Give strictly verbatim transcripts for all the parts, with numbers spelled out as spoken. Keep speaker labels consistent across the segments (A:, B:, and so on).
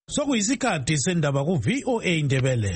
A: Sokuyisikhathi sendaba ku V O A Indebele.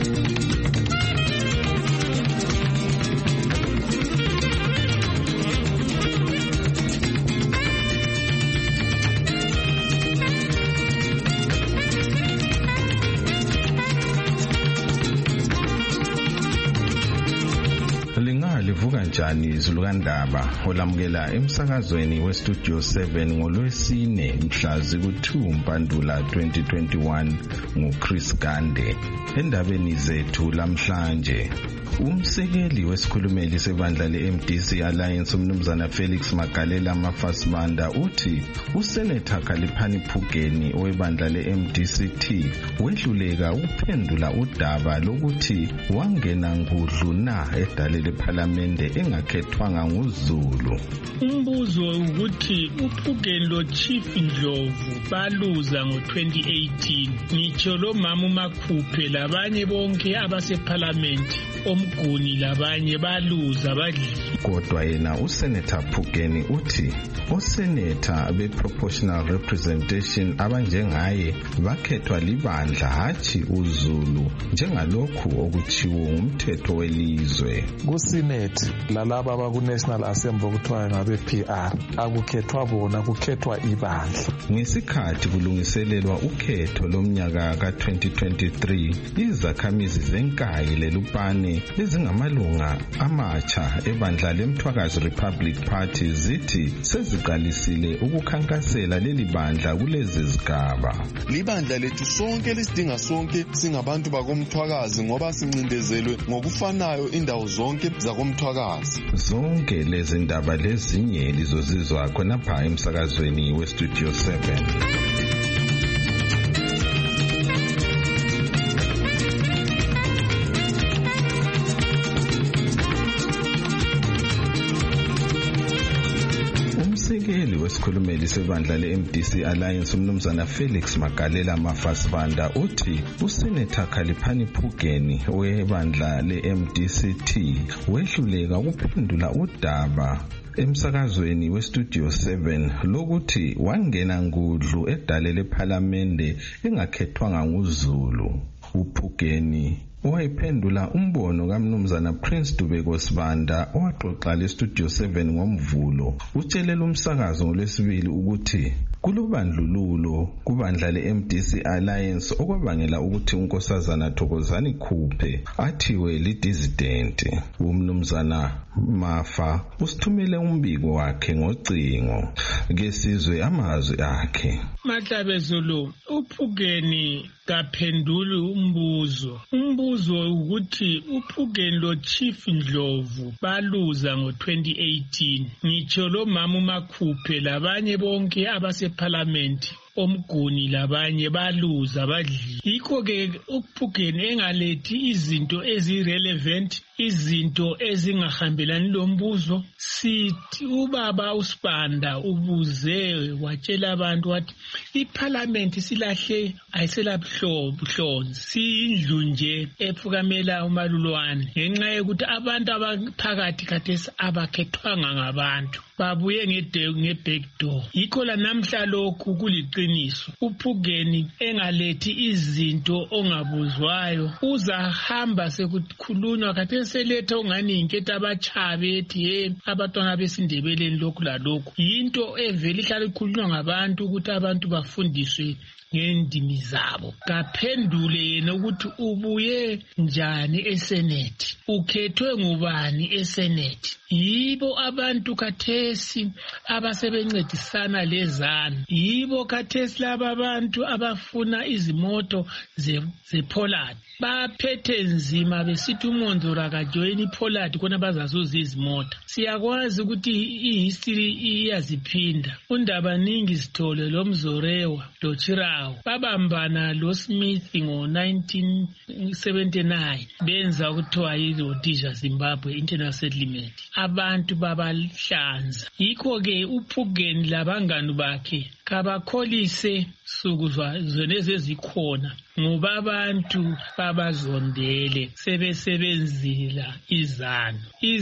B: Livuka njani izulukandaba olamukela emsakazweni westudio seven ngolwesine mhla ziku-two Mpandula twenty twenty-one nguChris Gande. Endabeni zethu lamhlanje, umsekeli wesikhulumeli sebandla le-M D C Alliance umnumzana Felix Magalela Mafasibanda uthi uSenator Khaliphani Phukeni owebandla le-M D C T wedluleka ukuphendula udaba lokuthi wangena ngudlu na edale lephalamende engakhethwanga nguZulu.
C: Umbuzo ukuthi uPhukeni lo Chief Ndlovu baluza ngo twenty eighteen. Ngitsho lo mama uMakhuphe labanye bonke abasephalamende omguni labanye baluza badli.
B: Kodwa yena uSenator Phukeni uthi oSenator be-proportional representation abanjengaye bakhethwa libandla hathi uZulu njengalokhu okuchiwo ngumthetho welizwe.
D: Ku-Senate lalaba abaku-National Assembly okuthiwa ngabe-P R akukhethwa bona, kukhethwa ibandla.
B: Ngesikhathi kulungiselelwa ukhetho lomnyaka ka twenty twenty-three, izakhamizi zenkayi lelupane ezingamalunga amatsha ebandla leMthwakazi Republic Party zithi seziqalisile ukukhankasela leli bandla kulezi zigaba.
E: Libandla lethu sonke lisidinga sonke singabantu bakoMthwakazi ngoba sincindezelwe ngokufanayo indawo zonke zakoMthwakazi.
B: Zonke lezi ndaba lezinye lizozizwa khonapha emsakazweni westudio seven. Umsekeli wesikhulumeli sebandla le-M D C Alliance umnumzana Felix Magalela Mafasibanda uthi uSenator Khaliphani Phukeni webandla le-M D C T wehluleka ukuphendula udaba emsakazweni westudio seven lokuthi wangena ngudlu edale lephalamende engakhethwanga nguZulu. uPhukeni owayephendula umbono kamnumzana Prince Dubeko Sibanda owaxoxa lestudio seven ngomvulo utshelela umsakazo ngolwesibili ukuthi kulobandlululo kubandla le-M D C Alliance okwabangela ukuthi unkosazana Thokozani Khuphe athiwe lidizident. Umnumzana Mafa usithumele umbiko wakhe ngocingo ngesizwe amazwi akhe.
C: Mahlabezulu, uPhukeni kaphenduli umbuzo. Umbuzo ukuthi uPhukeni lo Chief Ndlovu baluza ngo twenty eighteen. Ngitsho lo mama uMakhuphe labanye bonke abasephalamende omguni labanye baluza badli. Yikho ke uPhukeni engalethi izinto ezirelevant, izinto ezingahambelani lombuzo. Sithi ubaba uSibanda ubuze watshela abantu wathi iParliament silahle ayiselabuhlobo hlonzi, siyindlu nje ephukamela umalulwane ngenxa yokuthi abantu abaphakathi khathesi abakhethwanga ngabantu, babuye nge-back door. Yikho la namhla lokhu kuliqiniso. uPhukeni engalethi izinto ongabuzwayo uzahamba sekukhulunywa khathesi seletha ungani inketho abachabe ethi hey abantwana besindebeleni lokhu lalokhu. Yinto evela ihlala ikhulunywa ngabantu ukuthi abantu bafundiswe ngendimi zabo. Kaphendule yena ukuthi ubuye njani eSenate, ukhethwe ngubani eSenate. Yibo abantu khathesi abasebencedisana lezana, yibo khathesi laba abantu abafuna izimoto zePollard. Baphethe nzima besithi uMondlo akajoyini iPollard khona bazazuza izimota. Siyakwazi ukuthi ihistory iyaziphinda. Undaba ningi sithole lo Mzorewa lo Chirawo babambana lo Smith ngo nineteen seventy-nine benza ukuthiwa yi-Rhodesia Zimbabwe Internal Settlement. Abantu babahlanza. Yikho ke uPhukeni labangani bakhe kabakholise sukuzwa zoneze zikhona ngoba abantu babazondele sebesebenzila izanu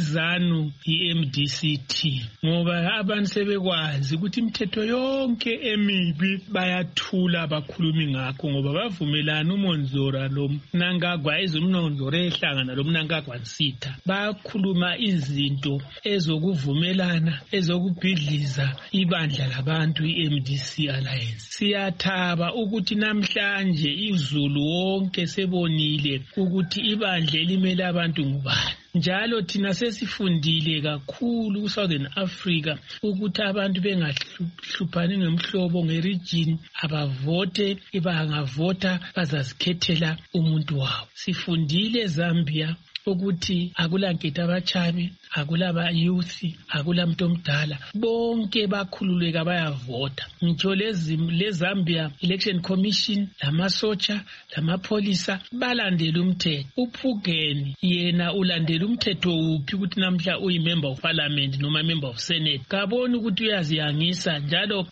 C: izanu i-M D C T ngoba abantu sebekwazi ukuthi imithetho yonke emibi bayathula bakhulumi ngakho ngoba bavumelana uMonzora lo Mnangagwa ezomnonzora ehlangana lo Mnangagwa nsitha bakhuluma izinto ezokuvumelana ezokubhidliza ibandla labantu i-M D C Alliance. Siyathaba ukuthi namhlanje izulu wonke sebonile ukuthi ibandla elimele abantu ngubani. Njalo thina sesifundile kakhulu kuSouthern Africa ukuthi abantu bengahluphani ngemhlobo ngeregion abavote ibangavota bazazikhethela umuntu wabo. Sifundile Zambia ukuthi akulanketha abachabi akulaba youth akula muntu omdala bonke bakhululeka bayavota. Ngitsho lezi leZambia Election Commission lamasotsha lamapolisa balandela umthetho. uPhugeni yena ulandela umthetho uphi ukuthi namhla uyimember of parliament noma member of senate kaboni ukuthi uyaziyangisa njalo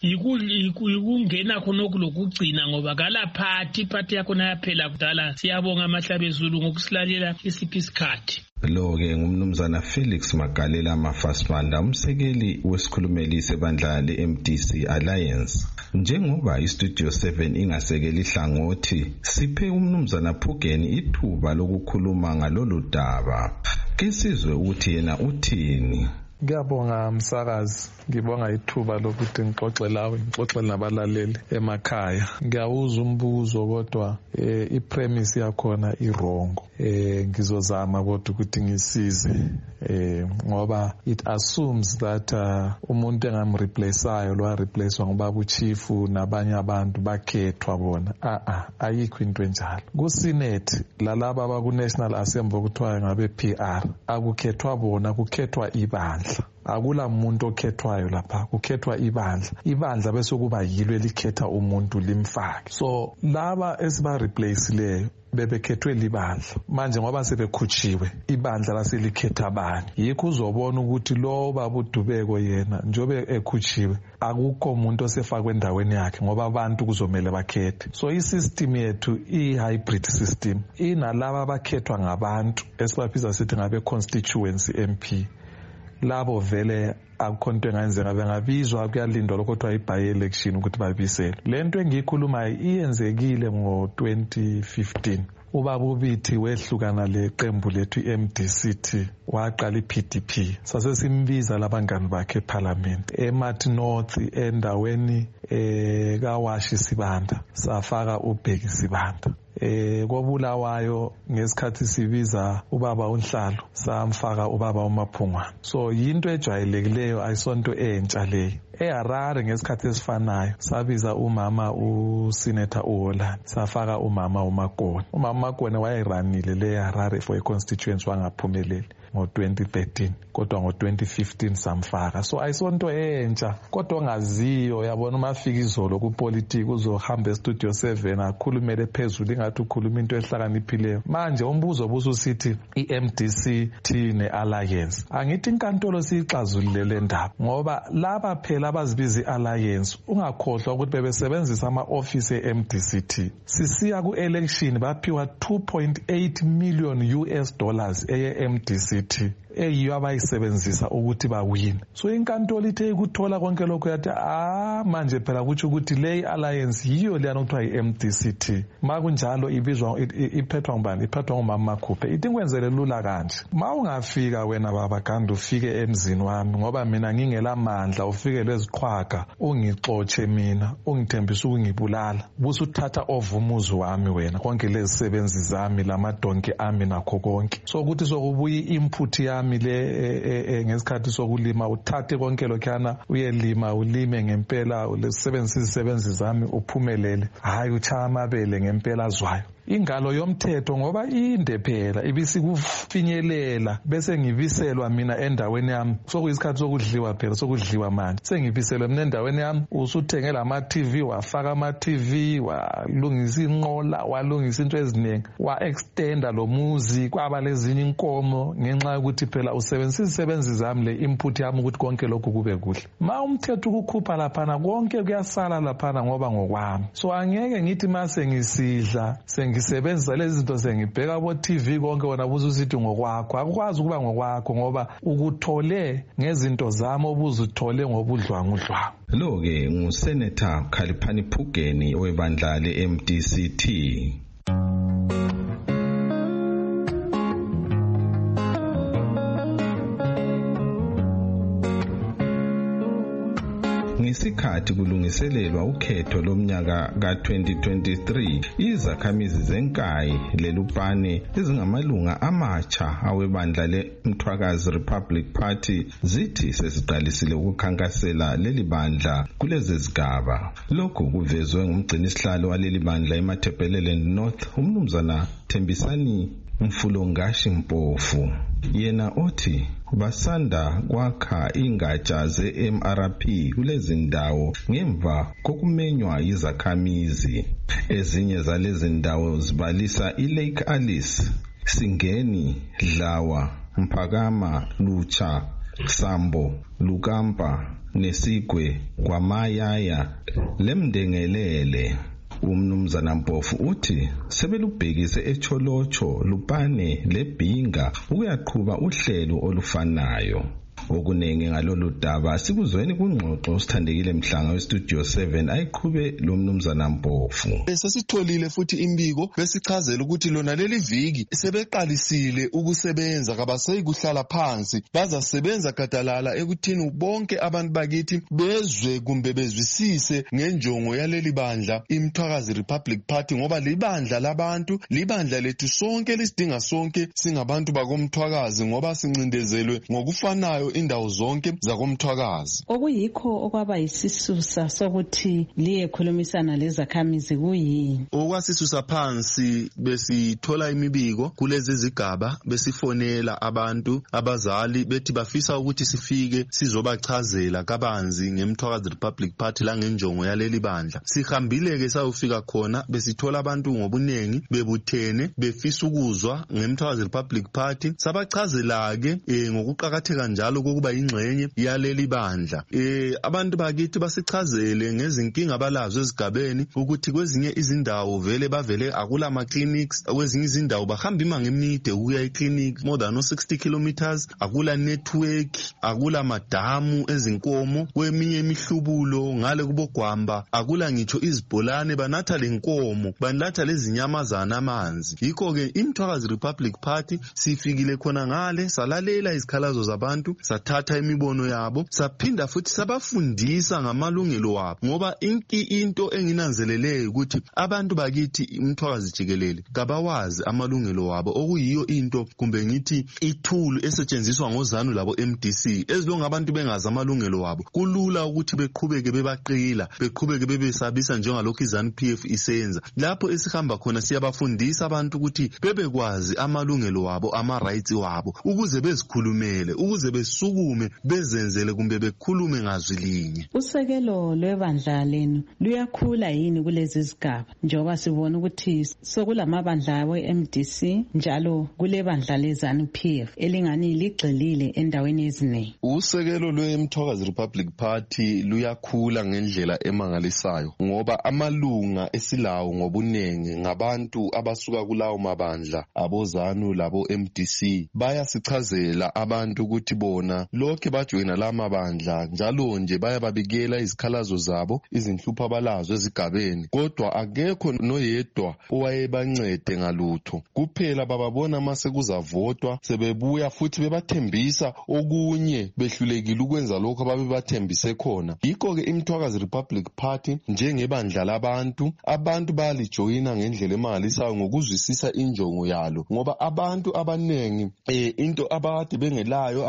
C: yikungena khona kulokugcina ngoba kala party party yakho nayaphela kudala. Siyabonga amahlabezulu ngokusilalela isikhathi.
B: Lo-ke ngumnumzana Felix Magalela Mafasmanda, umsekeli wesikhulumeli sebandla le-M D C Alliance. Njengoba iStudio seven ingasekeli hlangothi, siphe umnumzana Phugeni ithuba lokukhuluma ngalolu daba. Kesizwe ukuthi yena uthini.
D: Ngiyabonga msakazi, ngibonga ithuba lokuthi ngixoxe lawe, ngixoxe nabalaleli emakhaya. Ngiyawuza umbuzo kodwa eh, ipremise yakhona irongo. Eh ngizozama kodwa ukuthi ngisize eh ngoba it assumes that uh, umuntu engamreplaceayo lo replacewa ngobaba uchief nabanye abantu bakhethwa bona. Ah ah ayikho into enjalo. Ku Senate lalaba abaku National Assembly okuthiwa ngabe P R akukhethwa bona, kukhethwa ibandla. Akula muntu okhethwayo lapha, kukhethwa ibandla. Ibandla bese kuba yilo elikhetha umuntu limfake. So laba esiba replace leyo bebekhethwe libandla. Manje ngoba sebekhutshiwe ibandla laselikhetha abanye. Yikho uzobona ukuthi lo baba uDubeko yena njobe ekhutshiwe akukho umuntu osefakwe endaweni yakhe ngoba abantu kuzomela bakhethe. So isystem yethu i-hybrid system inalaba abakhethwa ngabantu esibaphiza sithi ngabe constituency M P. Labo vele akukho into engayenzeka bengabizwa kuyalindwa lokho kuthiwa i-by election ukuthi babisele. Lento engiyikhulumayo iyenzekile ngo twenty fifteen. Ubaba uBithi wehlukana leqembu lethu i-M D C T waqala i-P D P. Sase simbiza labangani bakhe eParliament eMathi North endaweni eh kaWashi Sibanda safaka uBheki Sibanda. Eh kobulawayo ngesikhathi sibiza ubaba uNhlalo samfaka ubaba uMaphungwana. So yinto ejwayelekileyo ayisonto entsha leyo. eHarare ngesikhathi esifanayo sabiza umama uSenator uHolland safaka umama uMagona. Umama uMagona wayeranile leHarare for a constituency wangaphumeleli ngo twenty thirteen kodwa ngo twenty fifteen samfaka. So ayisonto entsha kodwa ongaziyo yabona umafika izolo ku politics uzohamba eStudio seven akhulumele phezulu ingathi ukhuluma into ehlakaniphileyo. Manje umbuzo obususithi i-M D C T ne-Alliance. Angithi inkantolo siyixazulile ndaba ngoba laba phela abazibiza i-Alliance ungakhohlwa ukuthi bebesebenzisa ama-office e-M D C T. Sisiya ku-election baphiwa two point eight million U S dollars eye-M D C T eyiyo abayisebenzisa ukuthi bawina. So inkantolo ithe ukuthola konke lokho yathi ah manje phela kuthi ukuthi le alliance yiyo leyana okuthiwa i-M D C T. Makunjalo ibizwa iphethwa ngubani? Iphethwa ngumama Makhuphe. Ithi ngikwenzele lula kanje. Ma ungafika wena baba Ganda ufike emzini wami ngoba mina ngingela mandla ufike leziqhwaga ungixotshe mina ungithembisa ukungibulala. Busu uthatha ovumuzi wami wena konke lezisebenzi zami lamadonke ami nakho konke. So ukuthi sokubuya input yami le ngesikhathi sokulima uthathe konke lokhana uyelima ulime ngempela ulesebenzisa izisebenzi zami uphumelele hayi uchaya amabele ngempela azwayo. ingalo yomthetho ngoba inde phela ibisikufinyelela bese ngibiselwa mina endaweni yami sokuyisikhathi sokudliwa phela sokudliwa manje sengibiselwe mina endaweni yami usuthengela ama T V wafaka ama T V walungisa inqola walungisa into eziningi wa extenda lo muzi kwaba lezinye inkomo ngenxa yokuthi phela usebenzisa izisebenzi zami le input yami ukuthi konke lokhu kube kuhle ma umthetho ukukhupha laphana konke kuyasala laphana ngoba ngokwami so angeke ngithi mase ngisidla sengisebenzisa lezi zinto sengibheka abo T V konke wona buzusithi ngokwakho akukwazi ukuba ngokwakho ngoba ukuthole ngezinto zami obuzithole ngobudlwangudlwa
B: lo ke nguSenator Khaliphani Phugeni webandla le-M D C T. Ngesikhathi kulungiselelwa ukhetho lomnyaka ka twenty twenty-three izakhamizi zenkayi lelupane ezingamalunga amatsha awebandla leMthwakazi Republic Party zithi sesiqalisile ukukhankasela leli bandla kulezi zigaba. Lokhu kuvezwe ngumgcinisihlalo waleli bandla eMatabeleland North umnumzana Thembisani Mfulongashi Mpofu. Yena othi basanda kwakha ingatsha ze-M R P kulezi ndawo ngemva kokumenywa izakhamizi. Ezinye zalezi ndawo zibalisa iLake Alice, Singeni, Dlawa, Mphakama, Lucha, Sambo, Lukampa, Nesigwe, KwaMayaya, Lemdengelele. Umnumzana Mpofu uthi sebelubhekise eCholocho, Lupane leBhinga ukuyaqhuba uhlelo olufanayo. Okunenge ngalolu daba sikuzweni kungxoxo sithandekile Mhlanga weStudio seven ayiqhube lo mnumzana Mpofu.
E: Sesitholile futhi imbiko besichazela ukuthi lona leli viki sebeqalisile ukusebenza kabaseyi kuhlala phansi bazasebenza gadalala ekuthini bonke abantu bakithi bezwe kumbe bezwisise ngenjongo yaleli bandla iMthwakazi Republic Party ngoba libandla labantu libandla lethu sonke lisidinga sonke singabantu bakoMthwakazi ngoba sincindezelwe ngokufanayo indawo zonke zakoMthwakazi.
F: Okuyikho okwaba yisisusa sokuthi liyekhulumisana lezakhamizi kuyini?
E: Okwasisusa phansi besithola imibiko kulezi zigaba besifonela abantu abazali bethi bafisa ukuthi sifike sizobachazela kabanzi ngeMthwakazi Republic Party la ngenjongo yaleli bandla. Sihambile ke sayofika khona besithola abantu ngobunengi bebuthene befisa ukuzwa ngeMthwakazi Republic Party sabachazela ke eh, ngokuqhakatheka njalo kokuba ingxenye yaleli bandla. Eh abantu bakithi basichazele ngezinkinga abalazo ezigabeni ukuthi kwezinye izindawo vele bavele akula ama clinics, kwezinye izindawo bahamba imanga emide ukuya eclinic more than sixty kilometers, akula network, akula madamu ezinkomo, kweminye imihlubulo ngale kubogwamba akula ngitsho izibholane banatha lenkomo banatha lezinyamazana amanzi. Yikho ke iMthwakazi Republic Party sifikile khona ngale salalela izikhalazo zabantu sathatha imibono yabo saphinda futhi sabafundisa ngamalungelo wabo ngoba inki into enginanzelele ukuthi abantu bakithi iMthwakazi jikelele kabawazi amalungelo wabo okuyiyo into kumbe ngithi itool esetshenziswa ngozanu labo M D C ezilonga abantu bengazi amalungelo wabo kulula ukuthi beqhubeke bebaqila beqhubeke bebesabisa njengalokho izanu P F isenza. Lapho esihamba khona siyabafundisa abantu ukuthi bebekwazi amalungelo wabo ama rights wabo ukuze bezikhulumele ukuze besukume bezenzele kumbe bekhulume ngazwi linye.
F: Usekelo lwebandla lenu luyakhula yini kulezi zigaba njengoba sibona ukuthi sokulamabandla we-M D C njalo kule bandla lezanu P F elingani ligxilile endaweni eziningi?
E: Usekelo lweMthwakazi Republic Party luyakhula ngendlela emangalisayo ngoba amalunga esilawo ngobunengi ngabantu abasuka kulawo mabandla abozanu labo M D C bayasichazela abantu ukuthi bona lokho bajoyina lama bandla njalo nje bayababikela izikhalazo zabo izinhlupho abalazo ezigabeni kodwa akekho noyedwa owayebancede ngalutho kuphela bababona mase kuzavotwa sebebuya futhi bebathembisa okunye behlulekile ukwenza lokho ababebathembise khona. Yikho ke iMthwakazi Republic Party njengebandla labantu abantu balijoyina ngendlela emangalisayo ngokuzwisisa injongo yalo ngoba abantu abanengi eh, into abade bengelayo abayifisa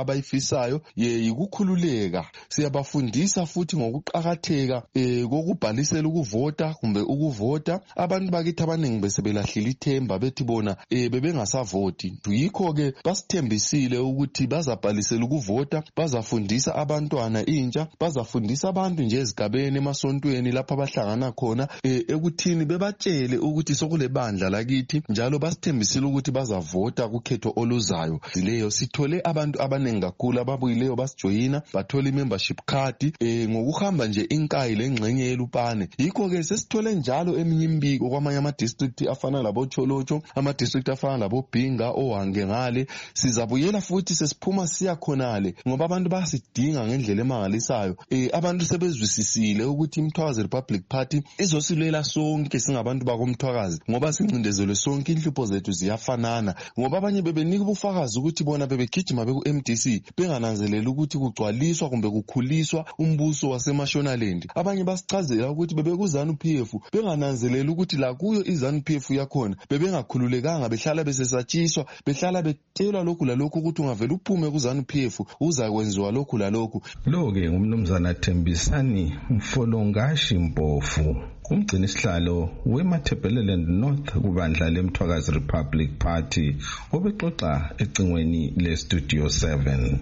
E: abamangalisayo yikukhululeka. Siyabafundisa futhi ngokuqakatheka eh kokubhalisela ukuvota kumbe ukuvota. Abantu bakithi abaningi bese belahlile ithemba bethi bona eh bebengasavoti. Yikho ke basithembisile ukuthi bazabhalisela ukuvota, bazafundisa abantwana intsha, bazafundisa abantu nje ezigabeni emasontweni lapha abahlangana khona eh ekuthini bebatshele ukuthi sokule bandla lakithi njalo basithembisile ukuthi bazavota kukhetho oluzayo. Leyo sithole abantu abaningi kakhulu ababuyileyo basijoyina bathola i-membership card eh ngokuhamba nje inkayi lengxenye yeLupane. Yikho ke sesithole njalo eminye imbiko kwamanye ama district afana labo Cholocho, ama district afana labo Bhinga, oHwange ngale. Sizabuyela futhi sesiphuma siya khonale ngoba abantu basidinga ngendlela emangalisayo. Eh abantu sebezwisisile ukuthi iMthwakazi Republic Party izosilela sonke singabantu bakoMthwakazi ngoba sincindezelwe sonke inhlupho zethu ziyafanana. Ngoba abanye bebenika ubufakazi ukuthi bona bebegijima beku M D C bengananzelela ukuthi kugcwaliswa kumbe kukhuliswa umbuso waseMashonaland. Abanye basichazela ukuthi bebekuza ZANU P F bengananzelela ukuthi la kuyo iZANU P F yakhona bebengakhululekanga, behlala besesatshiswa, behlala betshelwa lokhu lalokhu ukuthi ungavela uphume ku ZANU P F uzakwenziwa lokhu lalokhu.
B: Lo ke ngumnumzana Thembisani Mfolongashi Mpofu, umgcini sihlalo weMatabeleland North kubandla leMthwakazi Republic Party, obexoxa ecingweni le Studio seven.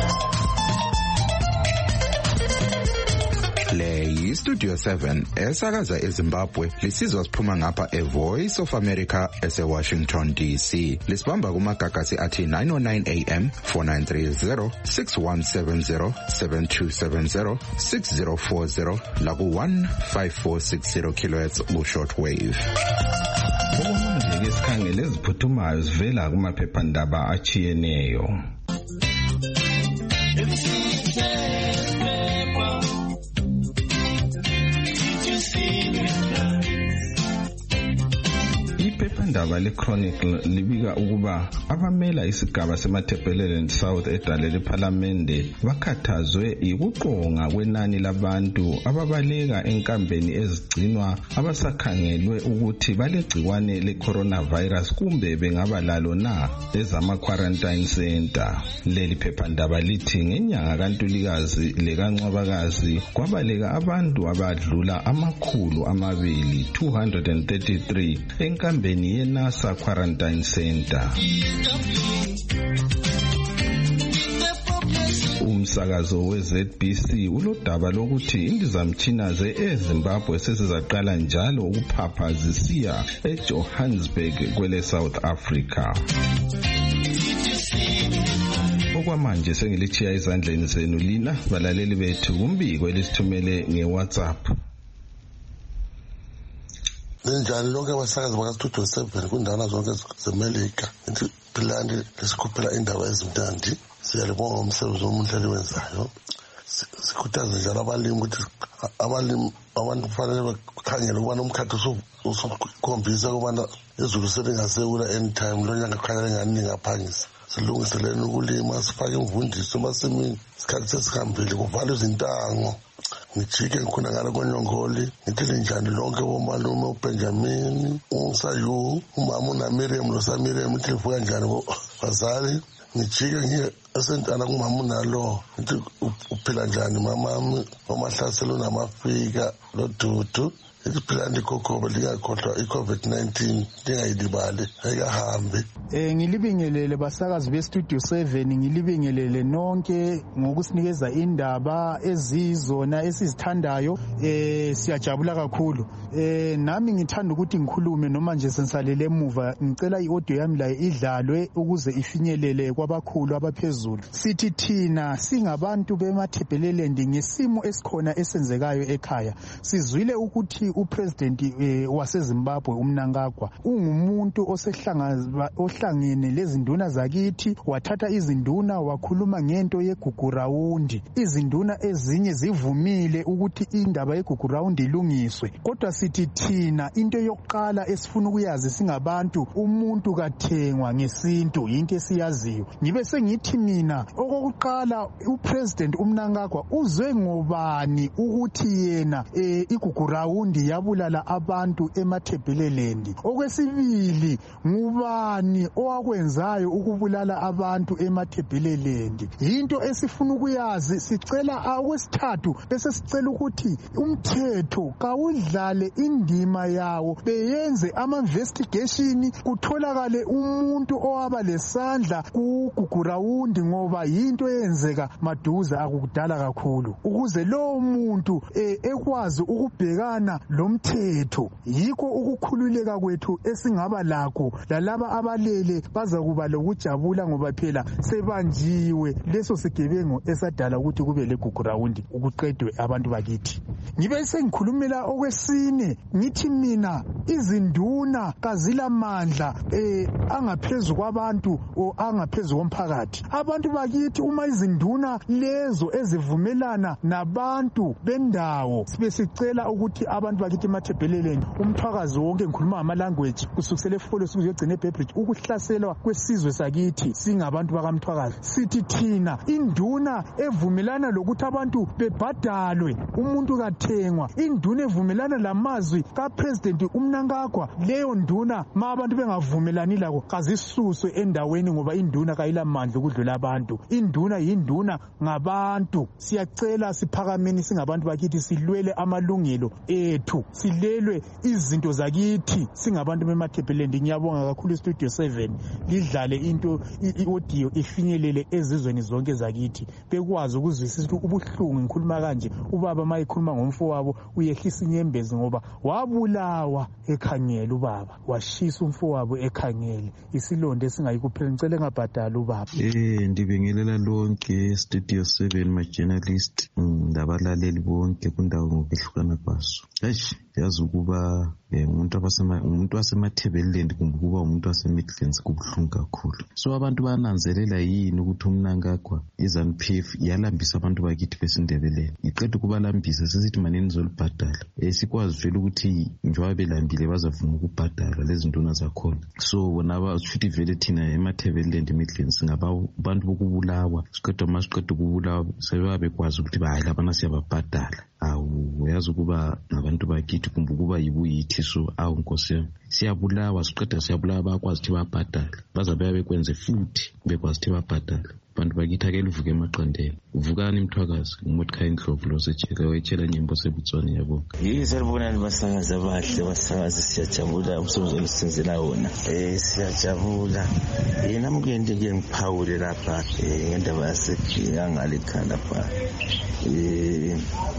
G: Le yi Studio seven esakaza eZimbabwe, lisizwa siphuma ngapha e Voice of America ese Washington D C. Lisibamba kumagagasi athi nine oh nine A M, four nine three zero, six one seven zero, seven two seven zero, six zero four zero la ku one five four six zero kilohertz ku shortwave.
B: Okumanje ke sikhangele eziphuthumayo sivela kumaphephandaba achiyeneyo. Iphephandaba leChronicle libika ukuba abamela isigaba seMatabeleland South edalela ePhalamende bakhathazwe ikuqonga kwenani labantu ababaleka enkambeni ezigcinwa abasakhangelwe ukuthi balegciwane leCoronavirus kumbe bengaba lalo na ezama quarantine center. Leli phephandaba lithi ngenyanga kaNtulikazi lekaNcwabakazi kwabaleka abantu abadlula amakhulu amabili two hundred thirty-three enkambeni ye-NASA Quarantine Center. Umsakazo we-Z B C ulodaba lokuthi indizamtshina ze-eZimbabwe sesizaqala njalo ukuphapha zisiya eJohannesburg kwele South Africa. Okwamanje sengilichiya izandleni zenu lina balaleli bethu kumbiko elisithumele nge-WhatsApp.
H: Njani lonke abasakazi baka-Studio seven kundawana zonke zeMelika ithi philani lesikhuphela indaba ezimnandi. Siyalibonga umsebenzi omuhle eliwenzayo. Sikhuthaza njalo abalimi ukuthi abalimi abantu kufanele bakhangele ukubana umkhathi usukhombisa ukubana izulu selingasewula anytime lonyaka kukhanya engani lingaphangisa. Silungiseleni ukulima, sifake imvundiso emasimini, isikhathi sesihambile kuvalwe izintango. Ngijike ngikhona ngalo konyongoli ngithele njani lonke bomalume uBenjamin, uSayu, umama unaMiriam loSamiriam ngithele vuka njani bazali. Ngijike ngiye esentana kumama unalo ngithi uphila njani mamami omahlaselo namafika lodudu. Isiphila ndikhokhoma lingakhohlwa i-COVID nineteen lingayilibali ayikahambi.
I: Eh ngilibingelele basakazi beStudio seven, ngilibingelele nonke ngokusinikeza indaba ezizona esizithandayo. Eh siyajabula kakhulu. Eh nami ngithanda ukuthi ngikhulume noma nje sensalele emuva, ngicela i-audio yami la idlalwe ukuze ifinyelele kwabakhulu abaphezulu. Sithi thina singabantu beMatabeleland ngesimo esikhona esenzekayo ekhaya, sizwile ukuthi uPresident eh, waseZimbabwe uMnangagwa ungumuntu osehlanga ohlangene lezinduna zakithi, wathatha izinduna wakhuluma ngento yeGugurawundi. Izinduna ezinye zivumile ukuthi indaba yeGugurawundi ilungiswe, kodwa sithi thina into yokuqala esifuna ukuyazi singabantu, umuntu kathengwa ngesintu, into esiyaziyo. Ngibe sengithi mina okokuqala upresident uMnangagwa uzwe ngobani ukuthi yena eh, igugurawundi yabulala abantu eMathebeleland. Okwesibili ngubani owakwenzayo ukubulala abantu eMathebeleland. Into esifuna ukuyazi sicela. Okwesithathu bese sicela ukuthi umthetho kawudlale indima yawo beyenze ama investigation kutholakale umuntu owaba lesandla kugugurawundi ngoba yinto eyenzeka maduza akudala kakhulu ukuze lo muntu eh, ekwazi ukubhekana lomthetho. Yikho ukukhululeka kwethu esingaba lakho lalaba abalele bazakuba lokujabula ngoba phela sebanjiwe leso sigebengo esadala ukuthi kube legugurawundi ukuqedwe abantu bakithi. Ngibe sengikhulumela okwesine ngithi mina izinduna kazila mandla eh angaphezulu kwabantu o angaphezulu komphakathi. Abantu bakithi uma izinduna lezo ezivumelana nabantu bendawo sibe sicela ukuthi abantu bakithi eMathebeleland umthwakazi wonke ngikhuluma ama language kusukisela eFolo sikuzogcina eBebridge ukuhlaselwa kwesizwe sakithi singabantu bakamthwakazi. Sithi thina induna evumelana lokuthi abantu bebhadalwe umuntu kathengwa, induna evumelana lamazwi kaPresident uMnangagwa, leyo nduna ma abantu bengavumelani lako kazisuswe endaweni ngoba induna kayilamandla ukudlula abantu. Induna yinduna ngabantu. Siyacela siphakameni singabantu bakithi silwele amalungelo ethu, silelwe izinto zakithi singabantu beMathebeleland. Ngiyabonga kakhulu iStudio seven lidlale into i-audio ifinyelele ezizweni zonke zakithi bekwazi ukuzwisisa ubuhlungu. Ngikhuluma kanje ubaba mayikhuluma ngomfowabo uyehlisa inyembezi ngoba wabulawa ekhangele ubaba, washisa umfowabo ekhangele, isilonde singayikuphela. Ngicela ngabhadala ubaba.
B: Eh ndibingelela lonke Studio seven ma journalist ndabalaleli bonke kundawo ngokwehlukana kwaso. Eish yazi ukuba umuntu abasema umuntu wasemathebeleland kumbe kuba umuntu waseMidlands kubuhlungu kakhulu. So abantu bananzelela yini ukuthi uMnangagwa iZANU P F yalambisa abantu bakithi besindebeleni. Iqeda ukubalambisa sesithi maneni zolibhadala. Esikwazi vele ukuthi njengoba belambile bazavuma ukubhadala lezi nduna zakhona. So bona abashuthi vele thina eMathebeleland eMidlands ngabantu bokubulawa. Siqeda masiqeda ukubulawa sebabe kwazi ukuthi bayi labana siyababhadala. Awu yazi ukuba ngabantu bakithi kumbe kuba yibuyithi. So awu nkosi yami siyabulawa siqeda siyabulawa bakwazi ukuthi babhadala bazabe bekwenze futhi bekwazi ukuthi babhadala. Bantu bakithi ake livuke emaqandeni uvukani imthwakazi uMotkhaya Ndlovu lo sejela wayetshela nyimbo sebutswana yabo.
J: Yini sanibonani basakazi abahle basakazi siyajabula umsebenzi olisenzela wona. Eh siyajabula. Yena mkende ke ngiphawule lapha eh ngendaba yasekhaya ngalikhanda lapha. Eh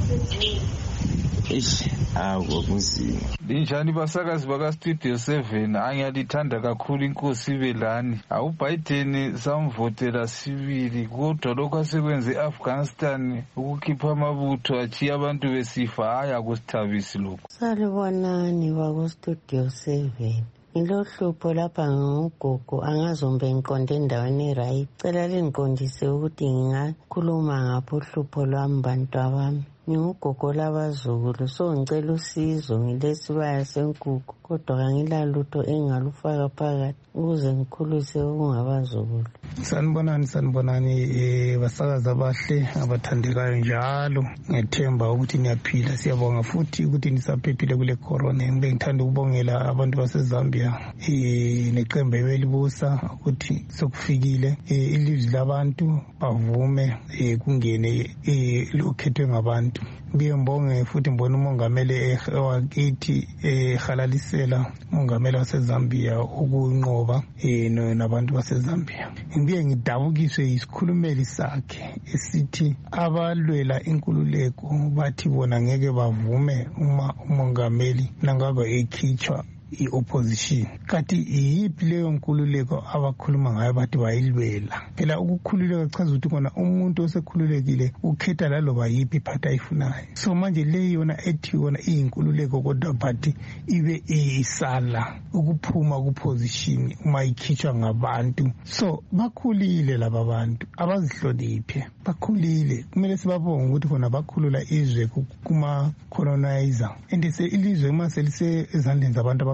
J: Ish awu kunzima.
K: Linjani basakazi baka Studio seven angiyalithanda kakhulu inkosi Belani. Awu Biden samvotela sibili kodwa lokho asekwenze eAfghanistan ukukhipha amabutho achiya abantu besifa haya kusithabisi lokho.
L: Salibonani baka Studio seven. Ngilohlupho lapha ngogogo angazombe ngiqonde endaweni erayi. Cela lingiqondise ukuthi ngingakhuluma ngapho uhlupho lwami bantu abami. Ngingugogo labazukulu so ngicela usizo ngilesibaya senkukhu kodwa kangilalutho engalufaka phakathi ukuze ngikhulise ukungabazukulu.
M: Sanibonani sanibonani eh basakazi abahle abathandekayo njalo. Ngethemba ukuthi niyaphila, siyabonga futhi ukuthi nisaphephile kule corona. Ngithanda ukubongela abantu baseZambia eh neqembu ebelibusa ukuthi sokufikile eh ilizwi labantu bavume eh kungene eh lokhethwe ngabantu. Ngiyembonge futhi mbona umongameli ewakithi ehalalisela umongameli waseZambia ukunqoba eh nabantu baseZambia. Ngibuye ngidabukiswe isikhulumeli sakhe esithi abalwela inkululeko bathi bona ngeke bavume uma umongameli Mnangagwa ekhitshwa i-opposition. Kati iyiphi leyo nkululeko abakhuluma ngayo bathi bayilwela? Phela ukukhululeka chaza ukuthi kona umuntu osekhululekile ukhetha laloba yiphi iphatha ayifunayo. So manje le yona ethi yona iyinkululeko kodwa bathi ibe isala ukuphuma ku-position uma ikhitshwa ngabantu. So bakhulile laba bantu abazihloniphe, bakhulile. Kumele sibabonge ukuthi kona bakhulula izwe kuma colonizer. And ilizwe uma selise ezandleni zabantu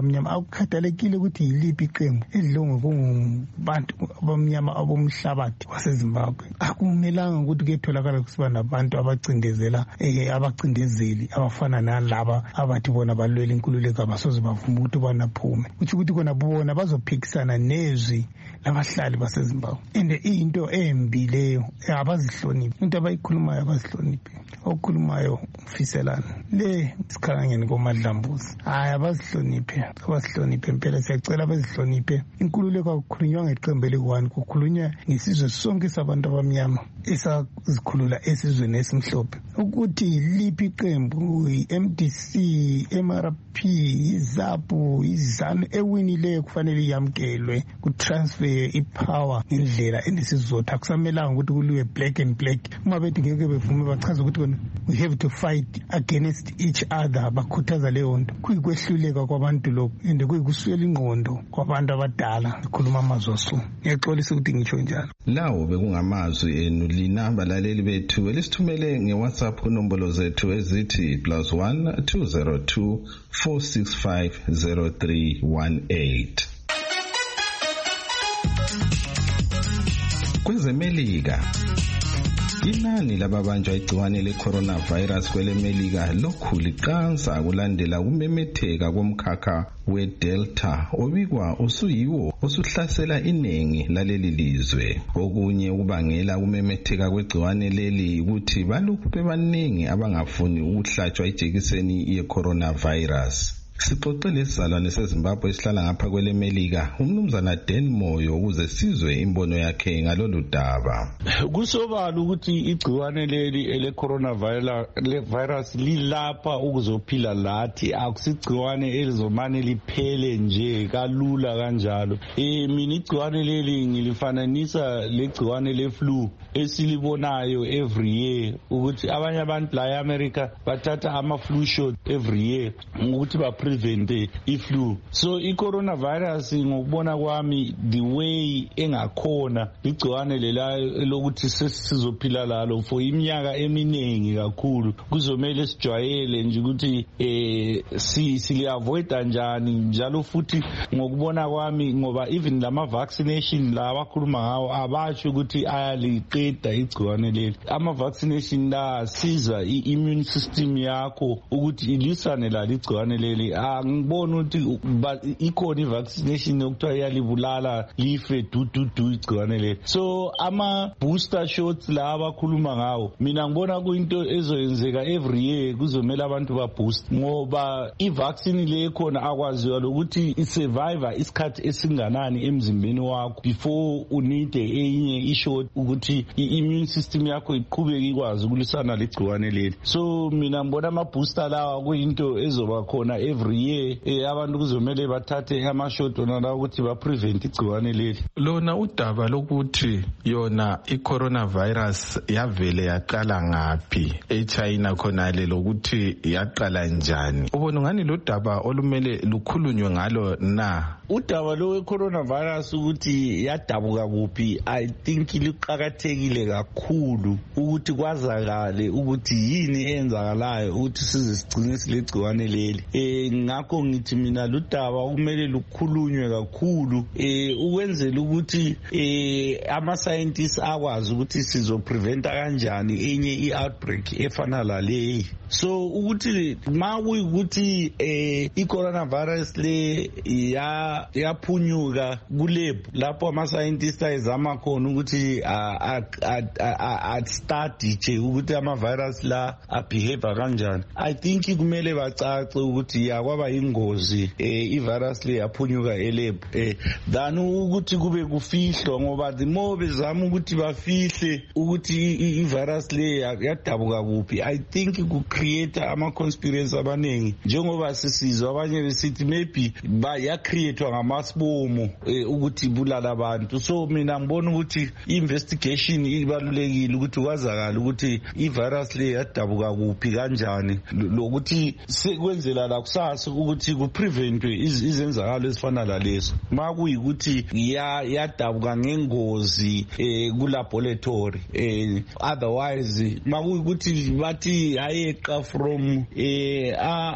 M: abamnyama akukhathalekile ukuthi yiliphi iqembu edlongwe kungubantu abamnyama abomhlabathi waseZimbabwe. Akumelanga ukuthi kuyetholakala kusiba nabantu abacindezela eh abacindezeli abafana nalaba abathi bona balwela inkululeko abasoze bavuma ukuthi banaphume. Kuthi ukuthi kona bona bazophikisana nezwi labahlali baseZimbabwe. Ende into embi leyo abazihloniphi. Into abayikhulumayo abazihloniphi. Okukhulumayo ufiselana. Le sikhangeni komadlambuzi. Hayi abazihloniphe. Abazihloniphe impela siyacela abazihloniphe. Inkululeko akukhulunywa ngeqembu eliyi-one kukhulunywa ngesizwe sonke sabantu abamnyama esazikhulula esizweni esimhlophe. Ukuthi liphi iqembu i-M D C, M R P, iZAPU, iZANU ewinileyo kufanele yamkelwe kutransfer ipower ngendlela enesizotha. Akusamelanga ukuthi kuliwe black and black. Uma bethi ngeke bevume bachaza ukuthi we have to fight against each other. Bakhuthaza leyo nto kuyikwehluleka kwabantu lokho ende kuyikuswela ingqondo kwabantu abadala ikhuluma amazwi aso. Ngiyaxolisa ukuthi ngisho njalo.
B: Lawo bekungamazwi enu lina balaleli bethu elisithumele ngeWhatsApp kunombolo zethu ezithi plus one two zero two four six five zero three one eight. KwezeMelika inani lababanjwa igciwane le-coronavirus kwelemelika lokhu liqansa kulandela ukumemetheka komkhakha we-Delta obikwa usuyiwo osuhlasela iningi laleli lizwe. Okunye ukubangela ukumemetheka kwegciwane leli ukuthi balokhu bebaningi abangafuni ukuhlatshwa ijekiseni ye-coronavirus. Sixoxele isizalwane seZimbabwe esihlala ngapha kwelemelika umnumzana Dan Moyo ukuze sizwe imbono yakhe ngalolu daba.
N: Kusobala ukuthi igciwane leli ele coronavirus le virus lilapha ukuzophila lathi akusigciwane elizomane liphele nje kalula kanjalo. Eh mina igciwane leli ngilifananisa legciwane le flu esilibonayo every year ukuthi abanye abantu la eAmerica bathatha ama flu shot every year ukuthi ba prevent i-flu. So i-coronavirus ngokubona kwami the way engakhona igciwane lela lokuthi sesizophila lalo for iminyaka eminingi kakhulu kuzomela sijwayele nje ukuthi eh si siliavoid kanjani njalo futhi ngokubona kwami ngoba even lama vaccination la abakhuluma ngawo abasho ukuthi ayaliqeda igciwane leli. Ama vaccination la siza i-immune system yakho ukuthi ilisane la igciwane leli. Angibona ukuthi ikhona i-vaccination okuthiwa iyalibulala life du du du igciwane leli. So ama booster shots la abakhuluma ngawo mina ngibona kuyinto ezoyenzeka every year kuzomela abantu ba boost ngoba i-vaccine le khona akwaziwa lokuthi isurvive isikhathi esinganani emzimbeni wakho before unide enye ishot ukuthi i-immune system yakho iqhubeke ikwazi ukulisana legciwane leli. So mina ngibona ama booster lawa kuyinto ezoba khona every year eh abantu kuzomela bathathe ama shot ona ukuthi ba prevent igciwane leli.
B: Lona udaba lokuthi yona i-coronavirus yavele yaqala ngaphi eChina khonale lokuthi yaqala njani ubona ngani lo daba olumele lukhulunywe ngalo na?
N: Udaba lo we-coronavirus ukuthi yadabuka kuphi I think liqhakathekile kakhulu ukuthi kwazakale ukuthi yini eyenzakalayo ukuthi size sigcine silegciwane leli. Eh ngakho ngithi mina lo daba kumele lukhulunywe kakhulu eh ukwenzela ukuthi eh ama scientists akwazi ukuthi sizo prevent kanjani enye i-outbreak efana la leyi. So ukuthi makuyi ukuthi eh i-coronavirus le ya yaphunyuka kulab lapho ama scientists ayezama khona ukuthi at study nje ukuthi ama virus la abehave kanjani. I think kumele bacace ukuthi yakwaba ingozi eh i-virus le yaphunyuka elab eh than ukuthi kube kufihlwa ngoba the more bezama ukuthi bafihle ukuthi i-virus le yadabuka kuphi I think ku create ama conspiracy abaningi njengoba sisizwa abanye besithi maybe ba ya create ngamasibomo ukuthi bulala abantu. So mina ngibona ukuthi investigation ibalulekile ukuthi kwazakala ukuthi i-virus le yadabuka kuphi kanjani lokuthi sekwenzela la kusasa ukuthi ku preventwe izenzakalo ezifana lalezo makuyikuthi ya yadabuka ngengozi eh ku laboratory eh otherwise makuyikuthi bathi ayeqa izigaxa from eh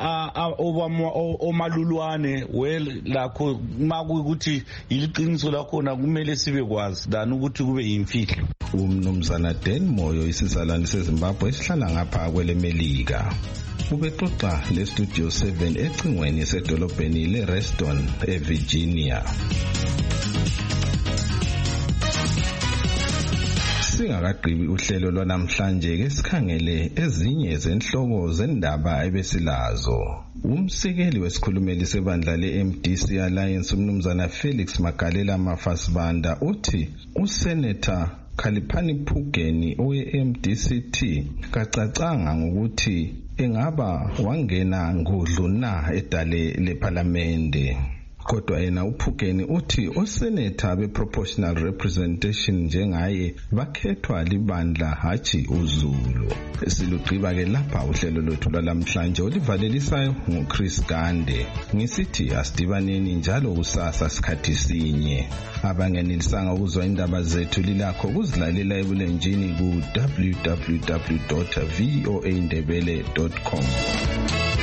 N: omalulwane well lakho makuyukuthi iliqiniso lakhona kumele sibe kwazi than ukuthi kube yimfihlo.
B: Umnumzana Dan Moyo isizalwane seZimbabwe esihlala ngapha kwelemelika ubexoxa le Studio seven ecingweni esedolobheni leReston eVirginia. Singakaqhibi uhlelo lwanamhlanje ke sikhangele ezinye zenhloko zendaba ebesilazo. Umsekeli wesikhulumeli sebandla le-M D C Alliance umnumzana Felix Magalela Mafasibanda uthi uSenator Khaliphani Phugeni owe-M D C T kacacanga ngokuthi engaba wangena ngudlu na edale lePhalamende. Kodwa yena uPhugeni uthi osenator be-proportional representation njengaye bakhethwa libandla hathi uZulu. Silugqiba ke lapha uhlelo lwethu lwalamhlanje olivalelisayo nguChris Gande. Ngisithi asidibaneni njalo kusasa sikhathi sinye. Abangenelisanga ukuzwa indaba zethu lilakho kuzilalela ebulenjini ku w w w dot voa ndebele dot com.